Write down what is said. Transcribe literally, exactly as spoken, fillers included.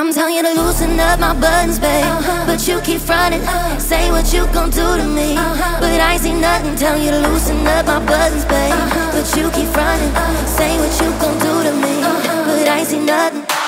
I'm telling you to loosen up my buttons, babe, but you keep fronting. Say what you gon' do to me, but I ain't see nothing. Telling you to loosen up my buttons, babe, but you keep fronting. Say what you gon' do to me, but I ain't see nothing.